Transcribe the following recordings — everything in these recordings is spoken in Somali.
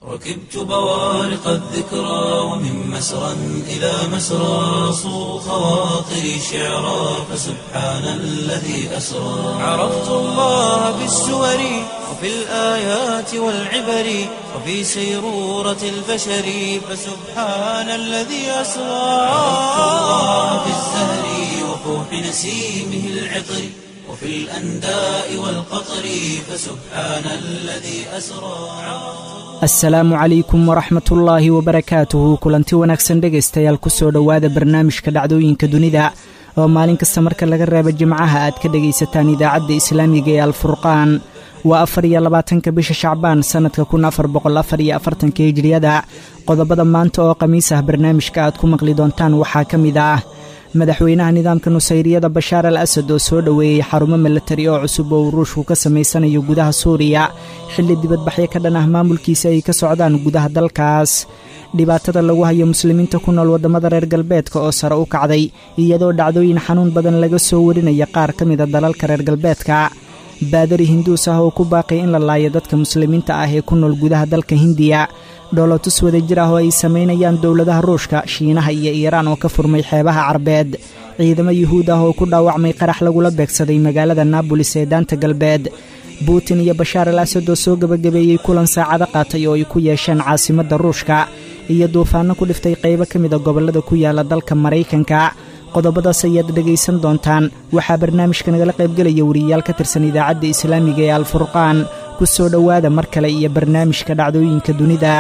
ركبت بوارق الذكرى ومن مسرى إلى مسرى صو خواطري شعرا فسبحان الذي أسرى عرفت الله بالسور وفي الآيات والعبر وفي سيرورة البشر فسبحان الذي أسرى عرفت الله بالزهر وفوح نسيمه العطر وفي الأنداء والقطر فسبحان الذي أسرى. asalaamu calaykum waraxmatullaahi wabarakaatuhu kulanti wanaagsan dhegaystayaal kusoo dhowaada barnaamijka dhacdooyinka dunida oo maalin kasta marka laga reebo jimcaha aad ka dhegaysataan idaacadda islaamiga ee alfurqaan waa 24 bisha shacbaan sanadka 1444 hijriyada qodobada maanta oo khamiis ah barnaamijka aad ku maqli doontaan waxaa ka mid ah madaxweynaha nidaamka nusayriyada bashaar al asad oo soo dhoweeyey xarumo milatari oo cusub oo ruushku ka samaysanayo gudaha suuriya xilli dibadbaxyo ka dhan ah maamulkiisa ay ka socdaan gudaha dalkaas dhibaatada lagu hayo muslimiinta ku nool waddamada reer galbeedka oo sare u kacday iyadoo dhacdooyin xanuun badan laga soo warinaya qaar ka mida dalalka reer galbeedka baadari hinduus ah oo ku baaqay in la laayo dadka muslimiinta ah ee ku nool gudaha dalka hindiya dhoolotus wadajir ah oo ay samaynayaan dowladaha ruushka shiinaha iyo iiraan oo ka furmay xeebaha carbeed ciidamo yuhuud ah oo ku dhaawacmay qarax lagula beegsaday magaalada naabolis ee daanta galbeed buutin iyo bashaar al asad oo soo gebagabeeyey kulan saacado qaatay oo ay ku yeesheen caasimadda ruushka iyo duufaanno ku dhiftay qaybo ka mida gobollada ku yaala dalka maraykanka qodobadaas ayaad dhegaysan doontaan waxaa barnaamijka nagala qaybgelaya wariyayaal ka tirsan idaacadda islaamiga ee alfurqaan ku soo dhowaada mar kale iyo barnaamijka dhacdooyinka dunida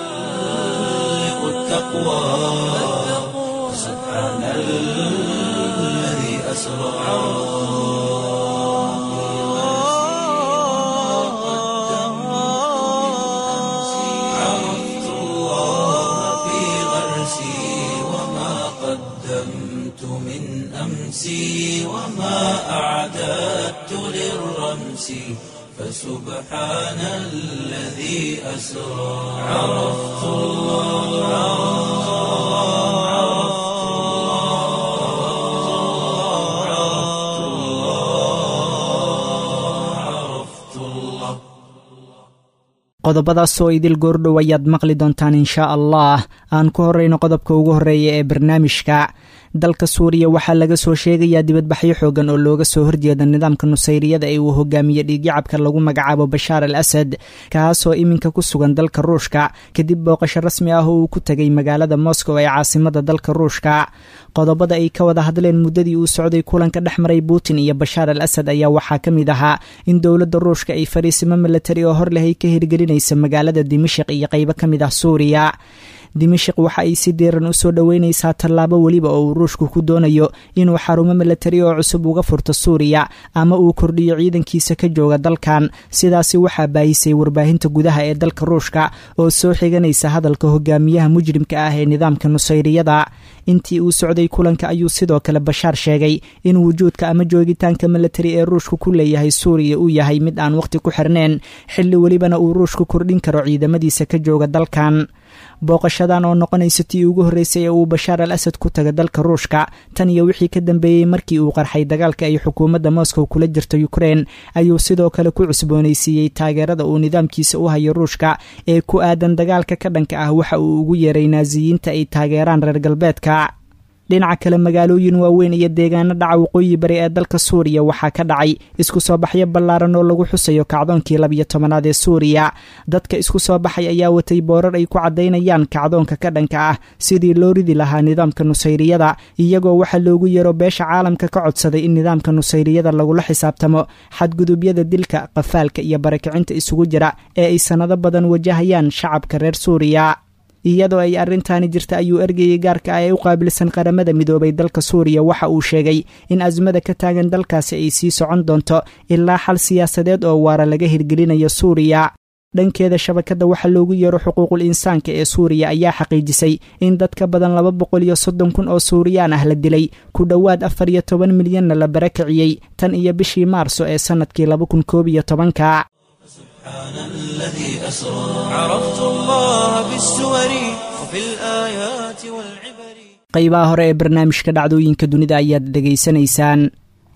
وما أعددت للرمس فسبحان الذي أسرى عرفت الله qodobadaas oo idil goordhow ayaad maqli doontaan inshaa allah aan ku horrayno qodobka ugu horreeya ee barnaamijka dalka suuriya waxaa laga soo sheegayaa dibadbaxyo xoogan oo looga soo horjeeda nidaamka nusayriyada ee uu hogaamiye dhiigyacabka lagu magacaabo bashaar al asad kaasoo iminka ku sugan dalka ruushka kadib booqasho rasmi ah oo uu ku tegay magaalada moscow ee caasimada dalka ruushka qodobada ay ka wada hadleen muddadii uu socday kulanka dhex maray putin iyo bashaar al asad ayaa waxaa ka mid ahaa in dowladda ruushka ay fariisimo milatari oo hor leh ay ka hirgelinaysa magaalada dimashik iyo qaybo ka mid ah suuriya dimashik waxa ay si diiran u soo dhoweynaysaa tallaabo weliba oo uu ruushku ku doonayo inuu xarumo milatari oo cusub uga furto suuriya ama uu kordhiyo ciidankiisa ka jooga dalkan sidaasi waxaa baahisay warbaahinta gudaha ee dalka ruushka oo soo xiganaysa hadalka hogaamiyaha mujrimka ah ee nidaamka nusayriyada intii uu socday kulanka ayuu sidoo kale bashaar sheegay in wujuudka ama joogitaanka milatari ee ruushku ku leeyahay suuriya uu yahay mid aan waqti ku xirnayn xilli welibana uu ruushku kordhin karo ciidamadiisa ka jooga dalkan booqashadan oo noqonaysa tii ugu horreysay ee uu bashaar al asad ku taga dalka ruushka tan iyo wixii ka dambeeyey markii uu qarxay dagaalka ay xukuumadda moscow kula jirto ukrein ayuu sidoo kale ku cusboonaysiiyey taageerada uu nidaamkiisa u hayo ruushka ee ku aadan dagaalka ka dhanka ah waxa uu ugu yeeray naasiyiinta ay taageeraan reer galbeedka dhinaca kale magaalooyin waaweyn iyo deegaano dhaca waqooyi bari ee dalka suuriya waxaa ka dhacay isku soo baxyo ballaaran oo lagu xusayo kacdoonkii 12aad ee suuriya dadka isku soo baxay ayaa watay boorar ay ku caddaynayaan kacdoonka ka dhanka ah sidii loo ridi lahaa nidaamka nusayriyada iyagoo waxaa loogu yeero beesha caalamka ka codsaday in nidaamka nusayriyada lagula xisaabtamo xadgudubyada dilka qafaalka iyo barakicinta isugu jira ee ay sannado badan wajahayaan shacabka reer suuriya iyadoo ay arrintaani jirta ayuu ergeyay gaarka ah ee u qaabilsan qaramada midoobay dalka suuriya waxa uu sheegay in azmada ka taagan dalkaasi ay sii socon doonto ilaa xal siyaasadeed oo waara laga hirgelinayo suuriya dhankeeda shabakadda waxaa loogu yeero xuquuqul insaanka ee suuriya ayaa xaqiijisay in dad ka badan 230 kun oo suuriyaan ah la dilay ku dhowaad 14 milyanna la barakiciyey tan iyo bishii maarso ee sanadkii 2011 سبحان الذي أسرى عرفت الله بالسور وفي الآيات والعبر qaybaha hore ee barnaamijka dhacdooyinka dunida ayaad dhegaysanaysaan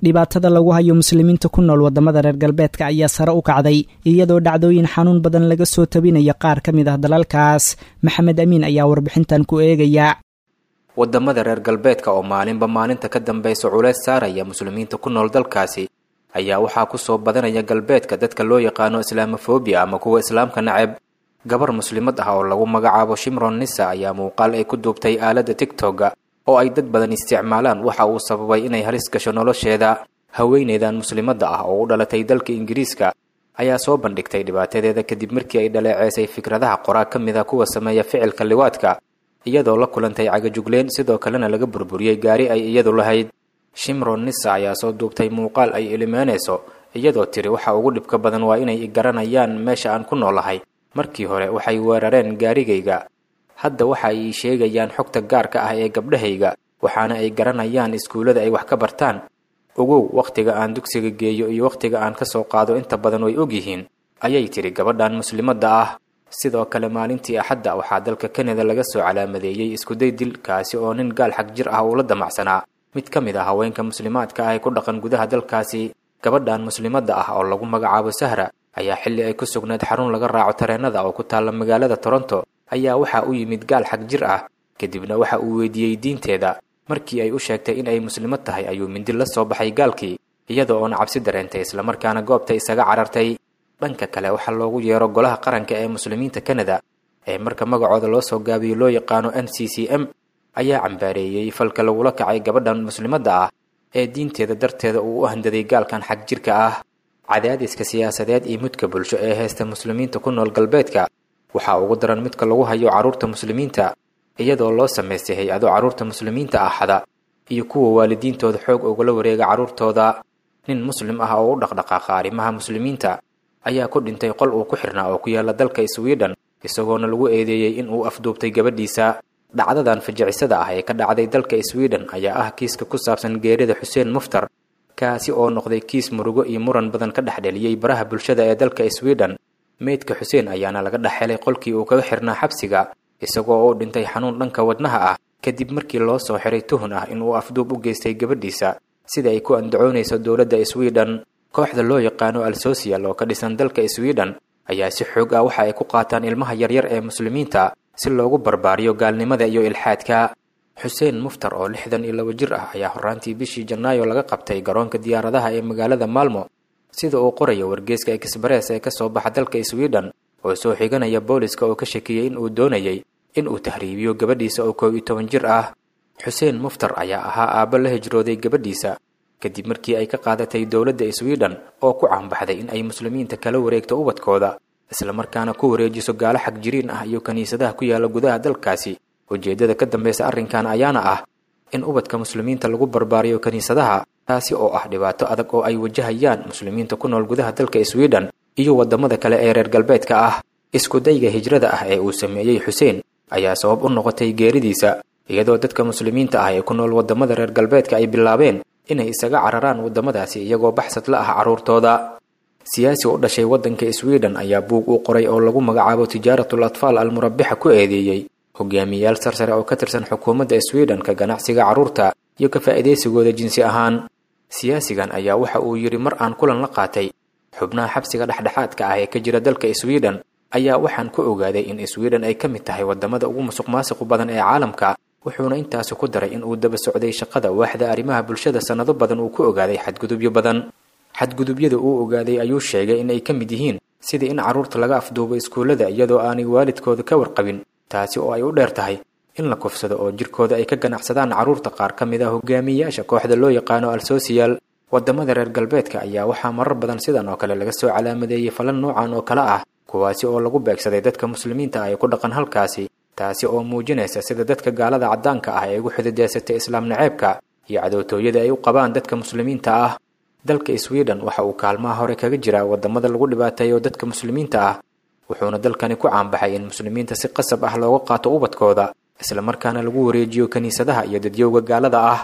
dhibaatada lagu hayo muslimiinta ku nool waddamada reer galbeedka ayaa sare u kacday iyadoo dhacdooyin xanuun badan laga soo tabinayo qaar ka mid ah dalalkaas. maxamed amiin ayaa warbixintan ku eegaya. waddamada reer galbeedka oo maalinba maalinta ka dambaysa culays saaraya muslimiinta ku nool dalkaasi ayaa waxaa ku soo badanaya galbeedka dadka loo yaqaano islaamofobia ama kuwa islaamka nacab. gabar muslimad ah oo lagu magacaabo Shimron Nisa ayaa muuqaal ay ku duubtay aaladda TikTok oo ay dad badan isticmaalaan waxa uu sababay inay halis gasho nolosheeda. haweeneydan muslimadda ah oo u dhalatay dalka Ingiriiska ayaa soo bandhigtay dhibaatadeeda kadib markii ay dhaleeceysay fikradaha qoraa ka mid ah kuwa sameeya ficilka liwaadka iyadoo la kulantay cagajugleen sidoo kalena laga burburiyay gaari ay iyadu lahayd. Shimron Nisa ayaa soo duubtay muuqaal ay ilmeynayso iyadoo tiri waxa ugu dhibka badan waa inay garanayaan meesha aan ku noolahay. markii hore waxay weerareen gaarigayga, hadda waxa ay sheegayaan xogta gaarka ah ee gabdhahayga, waxaana ay garanayaan iskuulada ay wax ka bartaan. ogow waqtiga aan dugsiga geeyo iyo waqtiga aan ka soo qaado inta badan way ogyihiin, ayay tiri gabadhan muslimadda ah. sidoo kale maalintii Axadda waxaa dalka Kanada laga soo calaamadeeyay isku day dil kaasi oo nin gaal xag jir ah uu la damacsanaa mid ka mid ah haweenka muslimaadka ah ee ku dhaqan gudaha dalkaasi. gabadhan muslimadda ah oo lagu magacaabo Sahra ayaa xilli ay ku sugnayd xarun laga raaco tareenada oo ku taala magaalada Toronto ayaa waxa uu yimid gaal xag jir ah, kadibna waxa uu weydiiyay diinteeda. markii ay u sheegtay in ay muslimad tahay ayuu mindi la soo baxay gaalkii iyadoo oo cabsi dareentay isla markaana goobta isaga carartay. dhanka kale waxaa loogu yeero golaha qaranka ee muslimiinta Kanada ee marka magacooda loo soo gaabiyo loo yaqaano NCCM ayaa cambaareeyay falka lagula kacay gabadhan muslimadda ah ee diinteeda darteeda uu u handaday gaalkan xag jirka ah. cadaadiska siyaasadeed iyo mudka bulsho ee heesta muslimiinta ku nool galbeedka waxaa ugu daran midka lagu hayo carruurta muslimiinta iyadoo loo sameystay hay-ado carruurta muslimiinta ah xada iyo kuwa waalidiintooda xoog ugula wareega carruurtooda. nin muslim ah oo u dhaqdhaqaaqa arrimaha muslimiinta ayaa ku dhintay qol uu ku xirnaa oo ku yaala dalka Sweden isagoona lagu eedeeyay in uu afduubtay gabadhiisa. dhacdadan fajacisada ah ee ka dhacday dalka Sweden ayaa ah kiiska ku saabsan geerida Xuseen Muftar kaasi oo noqday kiis murugo iyo muran badan ka dhexdheliyay baraha bulshada ee dalka Sweden. meydka Xuseen ayaana laga dhaxelay qolkii uu kaga xirnaa xabsiga isagoo oo dhintay xanuun dhanka wadnaha ah kadib markii loo soo xiray tuhun ah inuu afduub u geystay gabadhiisa sida ay ku andacoonayso dowladda Sweden. kooxda loo yaqaano Al-Social oo ka dhisan dalka Sweden ayaa si xoog ah waxa ay ku qaataan ilmaha yaryar ee muslimiinta si loogu barbaariyo gaalnimada iyo ilxaadka. Xuseen Muftar oo 62 jir ah ayaa horaantii bishii Janaayo laga qabtay garoonka diyaaradaha ee magaalada Malmo sida uu qorayo wargeyska Express ee ka soo baxa dalka Sweden oo soo xiganaya booliska oo ka shakiyay in uu doonayay in uu tahriibiyo gabadhiisa oo 12 jir ah. Xuseen Muftar ayaa ahaa aabba la hijrooday gabadhiisa kadib markii ay ka qaadatay dowladda Sweden oo ku caanbaxday in ay muslimiinta kala wareegto ubadkooda isla markaana ku wareejiso gaalo xag jiriin ah iyo kaniisadaha ku yaala gudaha dalkaasi. ujeedada ka dambaysa arrinkan ayaana ah in ubadka muslimiinta lagu barbaariyo kaniisadaha, taasi oo ah dhibaato adag oo ay wajahayaan muslimiinta ku nool gudaha dalka Sweden iyo wadamada kale ee reer galbeedka ah. isku dayga hijrada ah ee uu sameeyay Xuseen ayaa sabab u noqotay geeridiisa iyadoo dadka muslimiinta ah ee ku nool wadamada reer galbeedka ay bilaabeen inay isaga cararaan wadamadaasi iyagoo baxsad la ah carruurtooda. siyaasi u dhashay wadanka Sweden ayaa buug u qoray oo lagu magacaabo Tijaaratul Atfal al-Murabbiha ku eedeeyay hogaamiyayaal sarsare oo ka tirsan xukuumadda Sweden ka ganacsiga carruurta iyo ka faa'iideysigooda jinsi ahaan. siyaasigan ayaa waxa uu yiri mar aan kulan la qaatay xubnaha xabsiga dhexdhexaadka ah ee ka jira dalka Sweden ayaa waxaan ku ogaaday in Sweden ay ka mid tahay wadamada ugu musuqmaasuq badan ee caalamka, wuxuuna intaas ku daray in uu daba socday shaqada waaxda arrimaha bulshada sanado badan uu ku ogaaday xadgudubyo badan. xadgudubyada uu ogaaday ayuu sheegay in ay ka mid yihiin sidii in carruurta laga afduubo iskuulada iyadoo aanay waalidkooda ka warqabin, taasi oo ay u dheer tahay in la kufsado oo jirkooda ay ka ganacsadaan carruurta qaar ka mid ah hogaamiyayaasha kooxda loo yaqaano Al-Social. wadamada reer galbeedka ayaa waxaa marar badan sidan oo kale laga soo calaamadeeyay falan noocan oo kale ah kuwaasi oo lagu beegsaday dadka muslimiinta ah ee ku dhaqan halkaasi, taasi oo muujinaysa sida dadka gaalada caddaanka ah ee ugu xidideysatay islaam naceebka iyo cadowtooyada ay u qabaan dadka muslimiinta ah. dalka Sweden waxa uu kaalmaha hore kaga jira wadamada lagu dhibaateeyo dadka muslimiinta ah, wuxuuna dalkani ku caanbaxay in muslimiinta si qasab ah looga qaato ubadkooda isla markaana lagu wareejiyo kaniisadaha iyo dadyowga gaalada ah.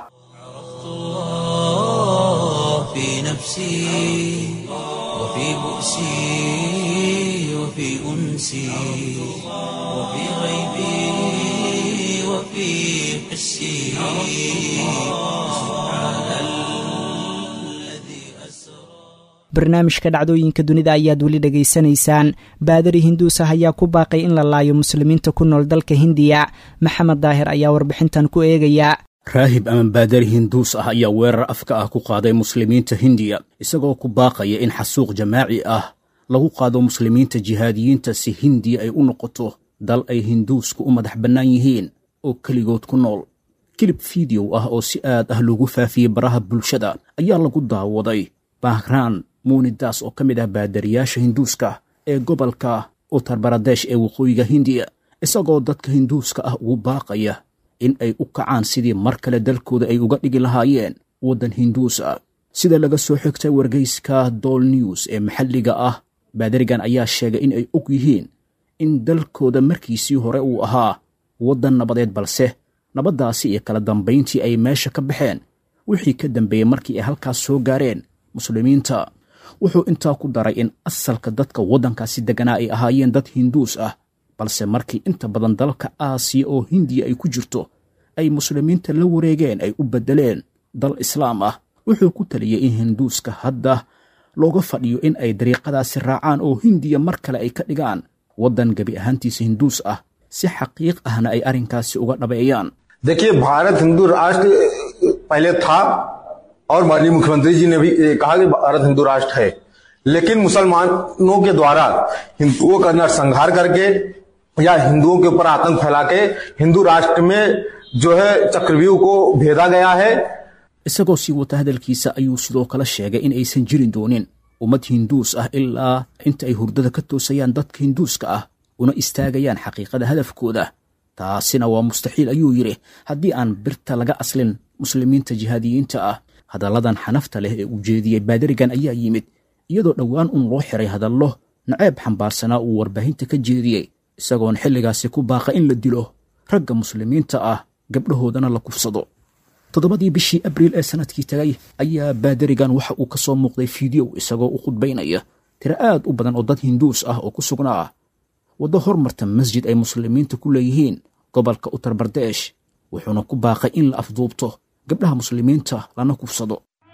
في نفسي وفي بؤسي وفي أنسي وفي غيبي وفي حسي سبحان barnaamijka dhacdooyinka dunida ayaad weli dhegaysanaysaan. baadari hinduus ah ayaa ku baaqay in la laayo muslimiinta ku nool dalka hindiya. maxamed daahir ayaa warbixintan ku eegaya. raahib ama baadari hinduus ah ayaa weerar afka ah ku qaaday muslimiinta hindiya isagoo ku baaqaya in xasuuq jamaaci ah lagu qaado muslimiinta jihaadiyiinta si hindiya ay u noqoto dal ay hinduusku u madax bannaan yihiin oo keligood ku nool. kilib fideow ah oo si aad ah loogu faafiyey baraha bulshada ayaa lagu daawaday bahran munidas oo ka mid ah baadariyaasha hinduuska ee gobolka uttar baradesh ee waqooyiga hindiya isagoo dadka hinduuska ah ugu baaqaya in ay u kacaan sidii mar kale dalkooda ay uga dhigi lahaayeen waddan hinduus ah. sida laga soo xigtay wargeyska dol news ee maxalliga ah, baadarigan ayaa sheegay in ay og yihiin in dalkooda markiisii hore uu ahaa waddan nabadeed, balse nabaddaasi iyo kala dambayntii ay meesha ka baxeen wixii ka dambeeyey markii ay halkaas soo gaareen muslimiinta. wuxuu intaa ku daray in asalka dadka waddankaasi degganaa ay ahaayeen dad hinduus ah, balse markii inta badan dalka aasiya oo hindiya ay ku jirto ay muslimiinta la wareegeen ay u beddeleen dal islaam ah. wuxuu ku taliyey in hinduuska hadda looga fadhiyo in ay dariiqadaasi raacaan oo hindiya mar kale ay ka dhigaan waddan gebi ahaantiisa hinduus ah, si xaqiiq ahna ay arrinkaasi uga dhabeeyaan. देखिए, भारत हिंदू राष्ट्र पहले था और माननीय मुख्यमंत्री जी ने भी कहा कि भारत हिंदू राष्ट्र है, लेकिन मुसलमानों के द्वारा हिंदुओं का नरसंहार करके या हिंदुओं के ऊपर आतंक फैला के हिंदू राष्ट्र में जो है चक्रव्यूह को भेदा गया है. isagoo sii wata hadalkiisa ayuu sidoo kale sheegay in aysan jirin doonin ummad hinduus ah ilaa inta ay hurdada ka toosayaan dadka hinduuska ah una istaagayaan xaqiiqada hadafkooda. taasina waa mustaxiil ayuu yidhi haddii aan birta laga aslin muslimiinta jihaadiyiinta ah. hadalladan xanafta leh ee uu jeediyey baadarigan ayaa yimid iyadoo dhowaan un loo xiray hadallo naceeb xambaarsanaa uu warbaahinta ka jeediyey, isagoon xilligaasi ku baaqa in la dilo ragga muslimiinta ah, gabdhahoodana la kufsado. 7 bishii abriil ee sanadkii tagay ayaa baadarigan waxa uu ka soo muuqday fiidiyow isagoo u khudbaynaya tiro aad u badan oo dad hinduus ah oo ku sugnaa waddo hormarta masjid ay muslimiinta ku leeyihiin gobolka uttar bardesh, wuxuuna ku baaqay in la afduubto gabdhaha muslimiinta lana kufsado.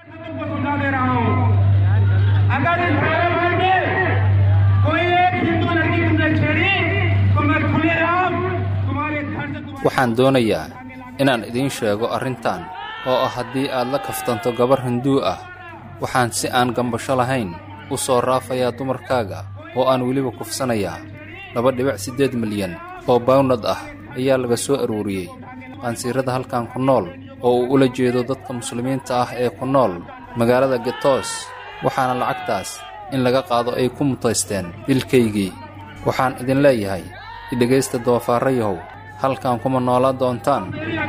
waxaan doonayaa inaan idiin sheego arrintan oo ah haddii aad la kaftanto gabar hinduu ah, waxaan si aan gambasho lahayn u soo raafayaa dumarkaaga oo aan weliba kufsanayaa. 2.8 milyan oo bawnad ah ayaa laga soo aruuriyey qaansiirada halkan ku nool oo uu ula jeedo dadka muslimiinta ah ee ku nool magaalada getos, waxaana lacagtaas in laga qaado ay ku mutaysteen dilkaygii. waxaan idin leeyahay idhegaysta doofaarayahow, halkan kuma noolaan doontaan.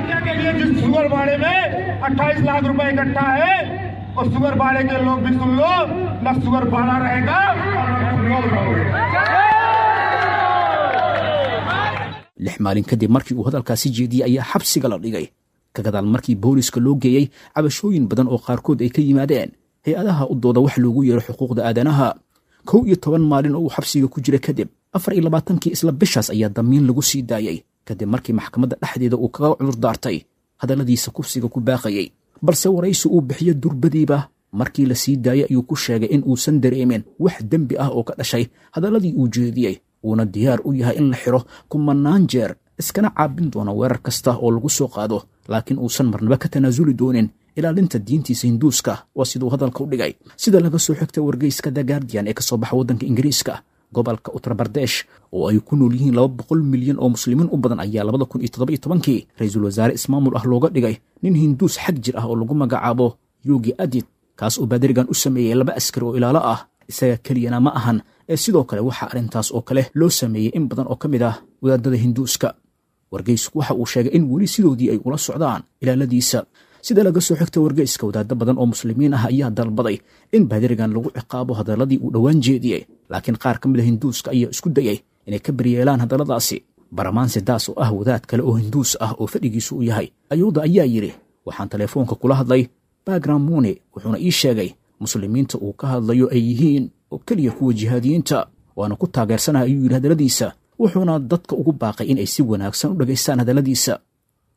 lix maalin kadib markii uu hadalkaasi jeediyey ayaa xabsiga la dhigay ka gadaal markii booliska loo geeyey cabashooyin badan oo qaarkood ay ka yimaadeen hay-adaha u dooda wax loogu yeero xuquuqda aadanaha. 11 maalin oo uu xabsiga ku jira kadib 24kii isla bishaas ayaa damiin lagu sii daayey kadib markii maxkamadda dhexdeeda uu kaga cudur daartay hadalladiisa kufsiga ku baaqayey, balse waraysi uu bixiyo durbadiiba markii la sii daayey ayuu ku sheegay in uusan dareemin wax dembi ah oo ka dhashay hadalladii uu jeediyey, uuna diyaar u yahay in la xiro kumanaan jeer, iskana caabin doona weerar kasta oo lagu soo qaado, laakiin uusan marnaba ka tanaasuli doonin ilaalinta diintiisa hinduuska. waa siduu hadalka u dhigay. sida laga soo xigtay wargeyska The Guardian ee ka soo baxa waddanka Ingiriiska, gobolka Uttar Pradesh oo ay ku nool yihiin 200 milyan oo muslimiin u badan ayaa 2017kii ra'iisul wasaare ismaamul ah looga dhigay nin hinduus xag jir ah oo lagu magacaabo Yogi Adit, kaas oo baadarigan u sameeyey 2 askari oo ilaalo ah. isaga keliyana ma ahan ee sidoo kale waxaa arrintaas oo kale loo sameeyey in badan oo ka mid ah wadaadada hinduuska. wargeysku waxa uu sheegay in weli sidoodii ay ula socdaan ilaaladiisa. sida laga soo xigtay wargeyska, wadaadda badan oo muslimiin ah ayaa dalbaday in baadarigan lagu ciqaabo hadalladii uu dhowaan jeediyey, laakiin qaar ka mid a hinduuska ayaa isku dayay inay ka baryeelaan hadalladaasi. Baramaanse daas oo ah wadaad kale oo hinduus ah oo fadhigiisu u yahay ayuuda ayaa yidhi, waxaan telefoonka kula hadlay Bagram Muni, wuxuuna ii sheegay muslimiinta uu ka hadlayo ay yihiin oo keliya kuwa jihaadiyiinta, waana ku taageersanaha ayuu yidhi hadalladiisa, wuxuuna dadka ugu baaqay in ay si wanaagsan u dhagaystaan hadalladiisa.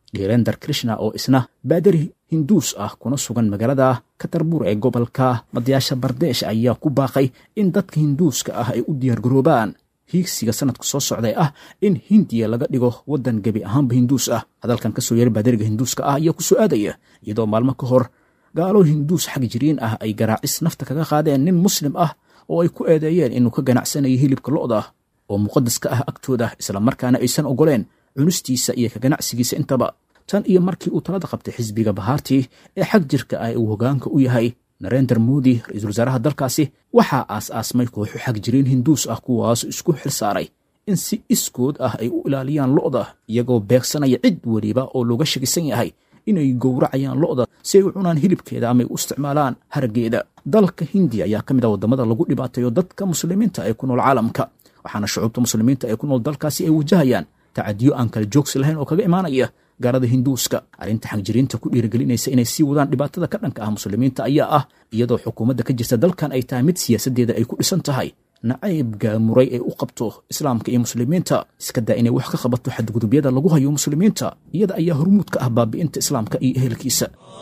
dhirender krishna oo isna baadari hinduus ah kuna sugan magaalada katarbuur ee gobolka madyaasha bardeesh ayaa ku baaqay in dadka hinduuska ah ay u diyaargaroobaan hiigsiga sanadka soo socday ah in hindiya laga dhigo waddan gebi ahaanba hinduus ah. hadalkan ka soo yeeray baadariga hinduuska ah ayaa ku soo aadaya iyadoo maalmo ka hor gaalo hinduus xag jiriin ah ay garaacis nafta kaga qaadeen nin muslim ah oo ay ku eedeeyeen inuu ka ganacsanayo hilibka lo'da oo muqadas ka ah agtooda islamarkaana aysan ogoleen cunistiisa iyo ka ganacsigiisa intaba. tan iyo markii uu talada qabtay xisbiga bahaartii ee xag jirka ah uu hogaanka u yahay narendra modi ra-iisul wasaaraha dalkaasi waxaa aas-aasmay kooxo xag jiriin hinduus ah kuwaas isku xil saaray in si iskood ah ay u ilaaliyaan lo'da iyagoo beegsanaya cid weliba oo looga shakisan yahay inay gowracayaan lo'da si ay u cunaan hilibkeeda ama ay u isticmaalaan haraggeeda. dalka hindiya ayaa ka mid ah waddamada lagu dhibaateeyo dadka muslimiinta ee ku nool caalamka, waxaana shucuubta muslimiinta ee ku nool dalkaasi ay wajahayaan tacadiyo aan kala joogsi lahayn oo kaga imaanaya gaalada hinduuska. arrinta xagjiriinta ku dhiirigelinaysa inay sii wadaan dhibaatada ka dhanka ah muslimiinta ayaa ah iyadoo xukuumadda ka jirta dalkan ay tahay mid siyaasaddeeda ay ku dhisan tahay nacayb gaamuray ee u qabto islaamka iyo muslimiinta, iska daa inay wax ka qabato xadgudubyada lagu hayo muslimiinta. iyada ayaa hormuud ka ah baabi'inta islaamka iyo ehelkiisa.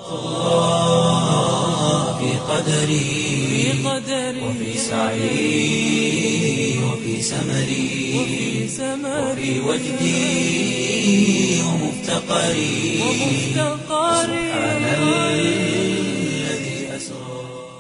وفي سعي وفي سمري وفي وجدي ومفتقري سبحان الذي أسرى.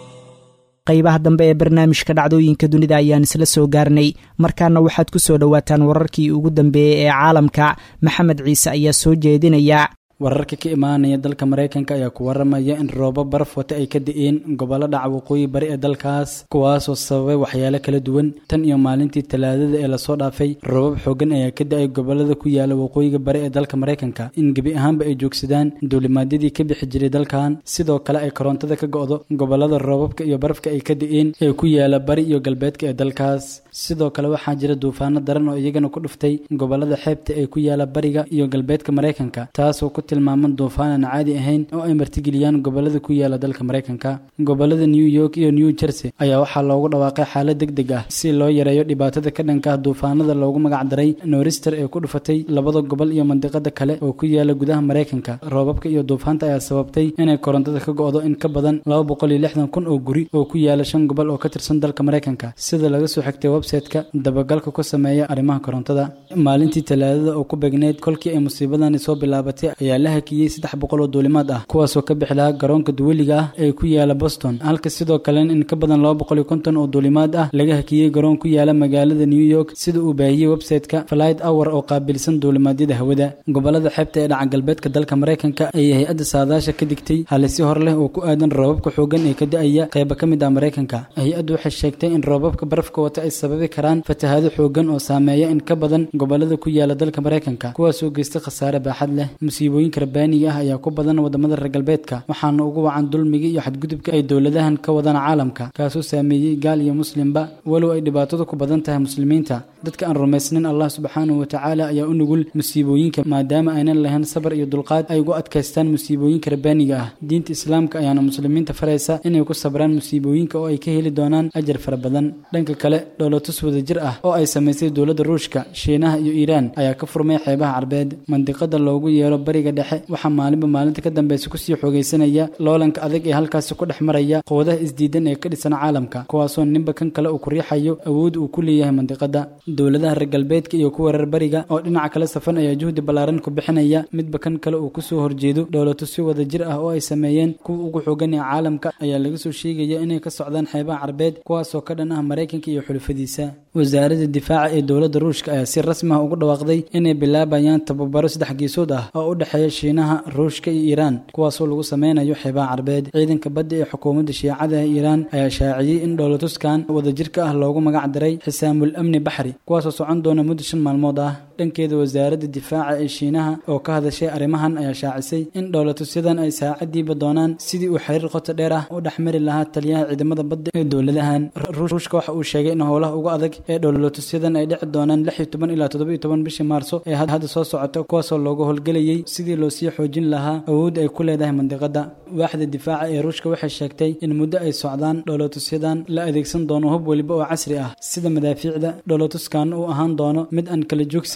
qaybaha dambe ee barnaamijka dhacdooyinka dunida ayaan isla soo gaarnay. markaana waxaad ku soo dhowaataan wararkii ugu dambeeyey ee caalamka. maxamed ciise ayaa soo jeedinaya. wararka ka imaanaya dalka Mareykanka ayaa ku waramaya in roobab baraf wata ay ka da'een gobollo dhaca waqooyi bari ee dalkaas, kuwaasoo sababay waxyaalo kala duwan. tan iyo maalintii Talaadada ee la soo dhaafay, roobab xooggan ayaa ka da'ay gobollada ku yaala waqooyiga bari ee dalka Mareykanka in gebi ahaanba ay joogsadaan duulimaadyadii ka bixi jiray dalkan, sidoo kale ay korontada ka go'do gobollada roobabka iyo barafka ay ka da'een ee ku yaala bari iyo galbeedka ee dalkaas. sidoo kale waxaa jira duufaano daran oo iyagana ku dhuftay gobollada xeebta ee ku yaala bariga iyo galbeedka Mareykanka, taasoo ku tilmaaman duufaan aan caadi ahayn oo ay martigeliyaan gobollada ku yaala dalka Mareykanka. gobollada New York iyo New Jersey ayaa waxaa loogu dhawaaqay xaalad degdeg ah si loo yareeyo dhibaatada ka dhanka ah duufaanada loogu magac daray Nor'easter ee ku dhufatay labada gobol iyo mandiqada kale oo ku yaala gudaha Mareykanka. roobabka iyo duufaanta ayaa sababtay inay korontada ka go'do in ka badan 260,000 oo guri oo ku yaala 5 gobol oo ka tirsan dalka Mareykanka, sida laga soo xigtay website-ka dabagalka ku sameeya arrimaha korontada. maalintii Talaadada oo ku beegneyd kolkii ay musiibadani soo bilaabatay ayaa la hakiyay 300 oo duulimaad ah kuwaasoo ka bixi lahaa garoonka duwaliga ah ee ku yaala Boston, halka sidoo kale in ka badan 250 oo duulimaad ah laga hakiyay garoon ku yaala magaalada New York, sida uu baahiyay website-ka Flight Hour oo qaabilsan duulimaadyada hawada. gobollada xeebta ee dhaca galbeedka dalka Mareykanka ay hay'adda saadaasha ka digtay halisi hor leh oo ku aadan roobabka xooggan ee ka da'aya qaybo ka mid ah Mareykanka. hay'addu waxay sheegtay in roobabka barafka wata ay sababi karaan fatahaado xooggan oo saameeya in ka badan gobollada ku yaala dalka Mareykanka, kuwaasoo geystay khasaare baaxad leh. musiibooyinka rabbaaniga ah ayaa ku badan wadamada reer galbeedka, waxaana ugu wacan dulmiga iyo xadgudubka ay dowladahan ka wadaan caalamka, kaasoo saameeyay gaal iyo muslimba, walow ay dhibaatadu ku badan tahay muslimiinta. dadka aan rumaysnayn Allah subxaanahu wa tacaala ayaa u nugul musiibooyinka maadaama aynan lahayn sabar iyo dulqaad ay ugu adkaystaan musiibooyinka rabbaaniga ah. diinta islaamka ayaana muslimiinta faraysa inay ku sabraan musiibooyinka oo ay ka heli doonaan ajar fara badan. dhanka kale, dowlatus wadajir ah oo ay samaysay dowladda Ruushka, Shiinaha iyo Iiraan ayaa ka furmay xeebaha Carbeed, mandiqada loogu yeero bariga dhexe. waxaa maalinba maalinta ka dambaysa ku sii xoogaysanaya loolanka adag ee halkaasi ku dhex maraya quwadaha isdiidan ee ka dhisan caalamka, kuwaasoo ninba kan kale uu ku riixayo awood uu ku leeyahay mandiqada. dowladaha reer galbeedka iyo kuwa reer bariga oo dhinaca kale safan ayaa juhdi ballaaran ku bixinaya midba kan kale uu kusoo horjeedo. dowlatusyo wadajir ah oo ay sameeyeen kuwa ugu xoogan ee caalamka ayaa laga soo sheegaya inay ka socdaan xeebaha Carbeed, kuwaasoo ka dhan ah Mareykanka iyo xulafadiisa. wasaaradda difaaca ee dowladda Ruushka ayaa si rasmi ah ugu dhawaaqday inay bilaabayaan tababaro 3 geesood ah oo u dhexeeya Shiinaha, Ruushka iyo Iiraan, kuwaasoo lagu sameynayo xeebaha Carbeed. ciidanka badda ee xukuumadda Shiicada ee Iiraan ayaa shaaciyay in dowlatuskan wadajirka ah loogu magac daray Xisaamul Amni Baxri, kuwaasoo socon doona muddo 5 maalmood ah. dhankeeda, wasaaradda difaaca ee Shiinaha oo ka hadashay arrimahan ayaa shaacisay in dowlatusyadan ay saacadiiba doonaan sidii uu xiriir qoto dheer ah u dhexmari lahaa taliyaha ciidamada badda ee dowladahan. Ruushka waxa uu sheegay in howlaha ugu adag ee dowlatusyadan ay dhici doonaan 16 ilaa 17 bishii Maarso ee hadda soo socota, kuwaasoo looga howlgelayay sidii loo sii xoojin lahaa awood ay ku leedahay mandiqada. waaxda difaaca ee Ruushka waxay sheegtay in muddo ay socdaan dowlatusyadan la adeegsan doono hub waliba oo casri ah sida madaafiicda. dowlatuskan uu ahaan doono mid aan kala joogsi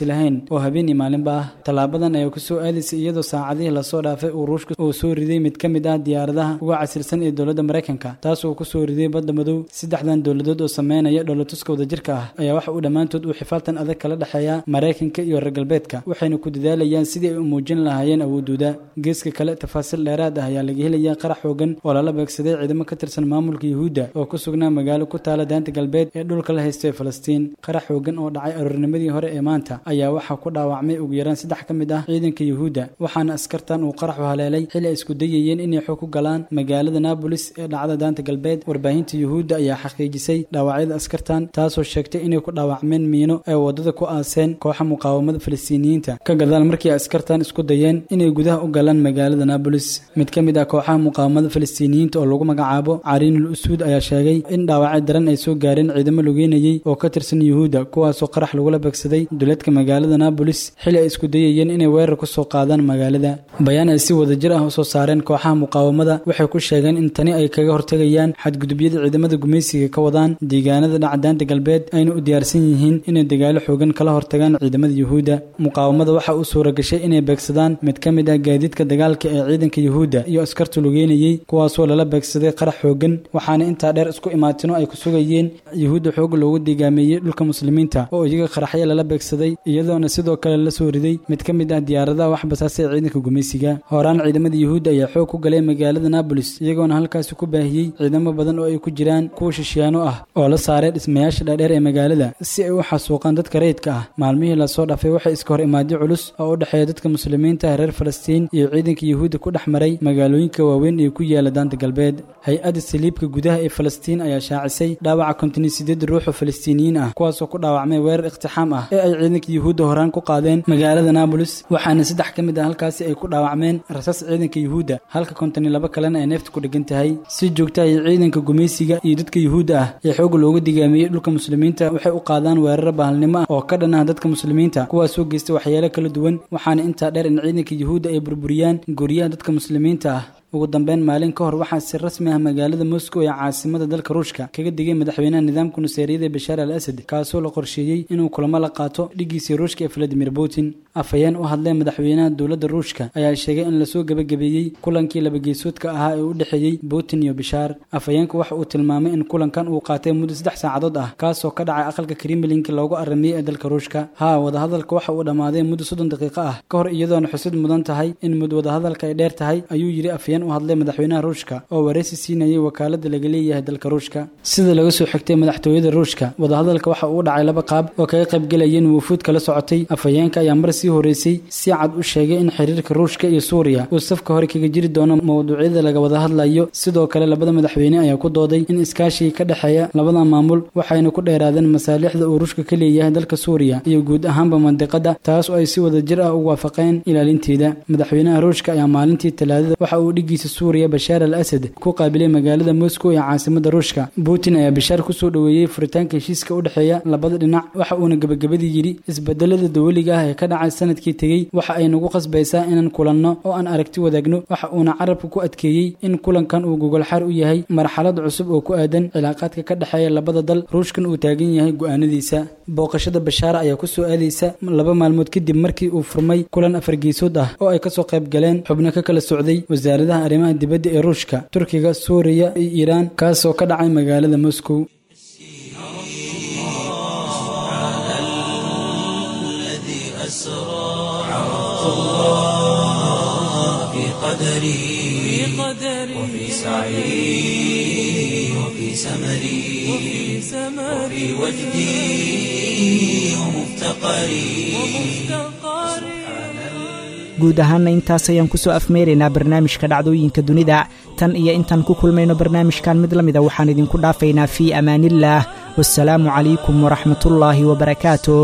lahayn oo habeen iyo maalinba ah. Tallaabadan ayaa ku soo aadaysay iyadoo saacadihii lasoo dhaafay uu Ruushka uu soo riday mid ka mid ah diyaaradaha ugu casirsan ee dowladda Mareykanka, taas oo ku soo riday badda madow. Saddexdan dowladood oo sameynaya dhoolatuska wadajirka ah ayaa waxa uu dhammaantood u xifaaltan adag kala dhexeeya Mareykanka iyo reer galbeedka, waxayna ku dadaalayaan sidii ay u muujin lahaayeen awoodooda. Geeska kale, tafaasiil dheeraad ah ayaa laga helayaa qarax xoogan oo lala beegsaday ciidamo ka tirsan maamulka Yuhuudda oo ku sugnaa magaalo ku taala daanta galbeed ee dhulka la haysto ee Falastiin. Qarax xoogan oo dhacay aroornimadii hore ee maanta ayaa waxa ku dhaawacmay ugu yaraan 3 ka mid ah ciidanka Yuhuudda, waxaana askartan uu qaraxu haleelay xilli ay isku dayayeen inay xog ku galaan magaalada Nablus ee dhacda daanta galbeed. Warbaahinta Yuhuudda ayaa xaqiijisay dhaawacyada askartan, taasoo sheegtay inay ku dhaawacmeen miino ay wadada ku aaseen kooxaha muqaawamada Falastiiniyiinta ka gadaal markii askartan isku dayeen inay gudaha u galaan magaalada Nablus. Mid ka mid ah kooxaha muqaawamada Falastiiniyiinta oo lagu magacaabo Cariinul Usuud ayaa sheegay in dhaawacyo daran ay soo gaareen ciidamo lugeynayay oo ka tirsan Yuhuudda, kuwaasoo qarax lagula beegsaday duleedka magaalada Nablus xilli ay isku dayayeen inay weerar ku soo qaadaan magaalada. Bayaan ay si wadajir ah u soo saareen kooxaha muqaawamada waxay ku sheegeen in tani ay kaga hortagayaan xadgudubyada ciidamada gumeysiga ka wadaan deegaanada dhacdaanta galbeed, ayna u diyaarsan yihiin inay dagaalo xoogan kala hortagaan ciidamada Yuhuudda. Muqaawamada waxa uu suura gashay inay beegsadaan mid ka mid ah gaadiidka dagaalka ee ciidanka Yuhuudda iyo askarta lugeynayay, kuwaasoo lala beegsaday qarax xoogan, waxaana intaa dheer isku imaatino ay ku sugayeen Yuhuudda xoog loogu digaameeyay dhulka muslimiinta oo iyaga qaraxyo lala beegsaday, iyadoona sidoo kale la soo riday mid ka mid ah diyaaradaha wax basaasay ciidanka gumeysiga. Horaan ciidamada Yuhuudda ayaa xoog ku galay magaalada Nablus, iyagoona halkaas ku baahiyay ciidamo badan oo ay ku jiraan kuwa shisheeyano ah oo la saaray dhismayaasha dhaadheer ee magaalada si ay u xasuuqaan dadka rayidka ah. Maalmihii la soo dhaafay waxay iska hor imaadyo culus oo u dhaxeeya dadka muslimiinta reer Falastiin iyo ciidanka Yuhuudda ku dhexmaray magaalooyinka waaweyn ee ku yaala daanta galbeed. Hay'adda saliibka gudaha ee Falastiin ayaa shaacisay dhaawaca 58 ruux oo Falastiiniyiin ah, kuwaasoo ku dhaawacmay weerar iqtixaam ah ee ay ciidanka Yuhuudda horaan ku qaadeen magaalada Nablus, waxaana 3 ka mid ah halkaasi ay ku dhaawacmeen rasaas ciidanka Yuhuudda, halka 52 kalena ay neefta ku dhigan tahay. Si joogto ah ciidanka gumeysiga iyo dadka Yuhuudda ah ee xoog looga digaameeyay dhulka muslimiinta waxay u qaadaan weerar bahalnimo ah oo ka dhan ah dadka muslimiinta, kuwaasoo geystay waxyeelo kala duwan, waxaana intaa dheer in ciidanka Yuhuudda ay burburiyaan guryaha dadka muslimiinta ah. ugu dambeyn maalin ka hor waxaa si rasmi ah magaalada Moscow ee caasimada dalka Ruushka kaga digay madaxweynaha nidaamka nusayriyeed Bashar al-Assad, kaasoo la qorsheeyay inuu kulamo la qaato dhigiisa Ruushka Vladimir Putin. Afhayeen u hadlay madaxweynaha dowladda Ruushka ayaa sheegay in la soo gabagabeeyay kulankii laba geesoodka ahaa ee u dhaxeeyay Putin iyo Bashar. Afhayeenku waxa uu tilmaamay in kulankan uu qaatay muddo 3 saacadood ah, kaasoo ka dhacay aqalka Kremlin-ka loogu aramiyay ee dalka Ruushka. Wadahadalku waxa uu dhamaaday muddo 30 daqiiqo ah ka hor, iyadoona xusid mudan tahay in muddo wadahadalka ay dheer tahay, ayuu yiri afhayeen u hadlay madaxweynaha Ruushka oo wareysi siinayay wakaalada laga leeyahay dalka Ruushka. Sida laga soo xigtay madaxtooyada Ruushka, wadahadalka waxa uu dhacay 2 qaab oo kaga qayb galayeen wufuud kala socotay. Afhayeenka ayaa mar sii horeysay si cad u sheegay in xiriirka Ruushka iyo Suuriya uu safka hore kaga jiri doono mowduucyada laga wada hadlayo. Sidoo kale labada madaxweyne ayaa ku dooday in iskaashiga ka dhaxeeya labada maamul waxayna ku dheeraadeen masaalixda uu Ruushka ka leeyahay dalka Suuriya iyo guud ahaanba mandiqada, taas oo ay si wada jir ah u waafaqeen ilaalinteeda. Madaxweynaha Ruushka ayaa maalintii Talaadada waxa uu dhigiisa Suuriya Bashar al-Assad ku qaabilay magaalada Moscow ee caasimada Ruushka. Putin ayaa Bashar ku soo dhaweeyay furitaanka heshiiska u dhaxeeya labada dhinac, waxa uuna gabagabadii yiri isbedelada dawliga ah ee ka dhacay sanadkii tagay waxa ay nagu qasbaysaa inaan kulanno oo aan aragti wadaagno. Waxa uuna carabka ku adkeeyay in kulankan uu gogol xaar u yahay marxalad cusub oo ku aadan cilaaqaadka ka dhaxeeya labada dal. Ruushkan uu taagan yahay go'aanadiisa. Booqashada Bashar ayaa ku soo aadaysa 2 maalmood kadib markii uu furmay kulan 4 geesood ah oo ay ka soo qayb galeen xubno ka kala socday wasaaradaha arrimaha dibadda ee Ruushka, Turkiga, Suuriya iyo Iiraan, kaasoo ka dhacay magaalada Moscow. وفي سعي وفي سمري وفي وجدي ومفتقري. guud ahaanna intaas ayaan ku soo afmeeraynaa barnaamijka dhacdooyinka dunida. Tan iyo intaan ku kulmayno barnaamijkan mid la mida waxaan idinku dhaafaynaa fii amaanillaah. wassalaamu calaykum waraxmatullaahi wabarakaatuh.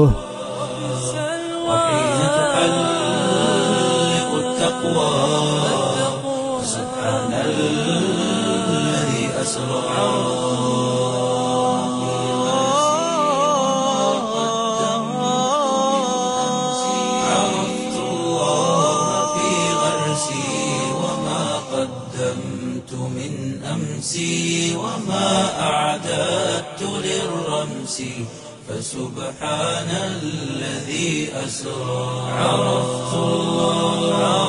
وما أعددت للرمس فسبحان الذي أسرى عرفت الله